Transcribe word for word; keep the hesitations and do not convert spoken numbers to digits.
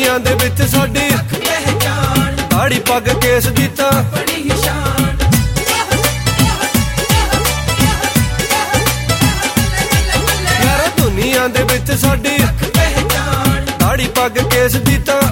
ਦੁਨੀਆ ਦੇ ਵਿੱਚ ਸਾਡੀ ਪਹਿਚਾਨ, ਦਾੜੀ ਪੱਗ ਕੇਸ ਦੀ ਤਾਂ ਬੜੀ ਹੀ ਸ਼ਾਨ। ਯਾਰ ਦੁਨੀਆ ਦੇ ਵਿੱਚ ਸਾਡੀ ਪਹਿਚਾਨ, ਦਾੜੀ ਪੱਗ ਕੇਸ ਦੀ ਤਾਂ